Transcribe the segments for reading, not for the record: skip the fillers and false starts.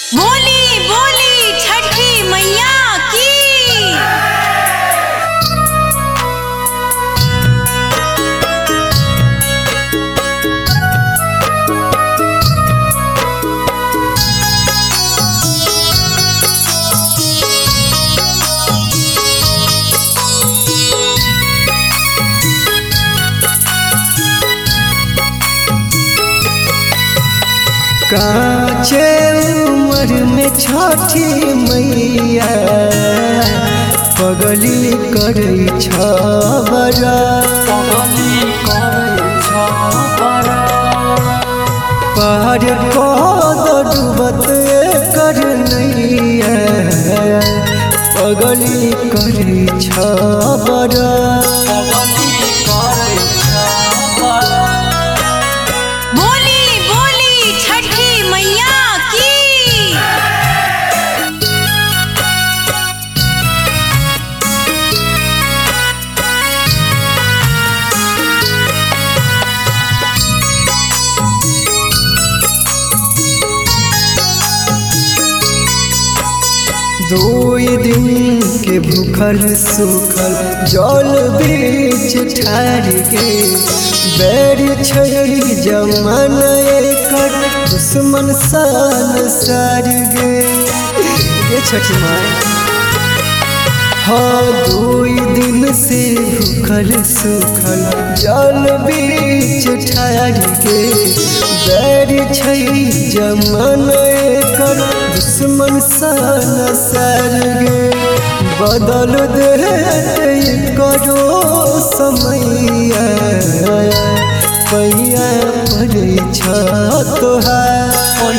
बोली बोली छठी मैया की। काचे उम्र में छठी मैया पगली करे छबरा पार कद डूबत कर नैया पगली करे छबरा। बोली बोली छठी मैया की। दो दिन के भूखल सुखल जल बीच ठार गे बैर छै जमान एकर दुश्मन सान सार गे। ये छठी माई हाँ दो दिन से भूखल सुखल जल बीच ठार गे बैर छै जमान एकर दुश्मन सान सार गे। बदल दे करो समैया पैया पड़े तोहार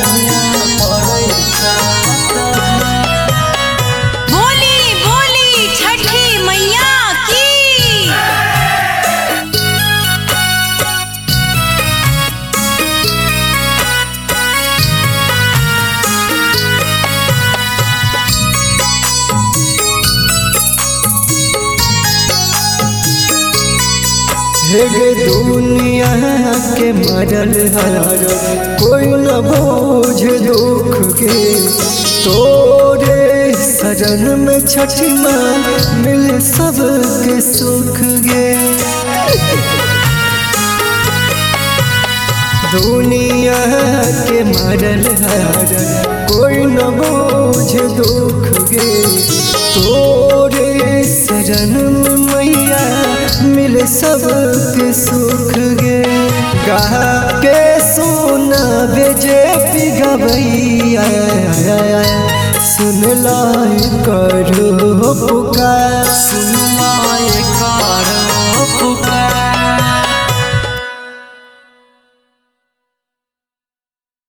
बोली बोली छठी मैया की। हेगे दुनिया के मरल हर कोई न बोझ दुख के तोरे सजन में छठी माँ मिल सबके सुख गे। दुनिया के मरल हर कोई न बोझ दुख गे तोरे सजन में मैया मिल सबके सुख गे। गा के सोना बेजे पिगवैया सुन लाई करो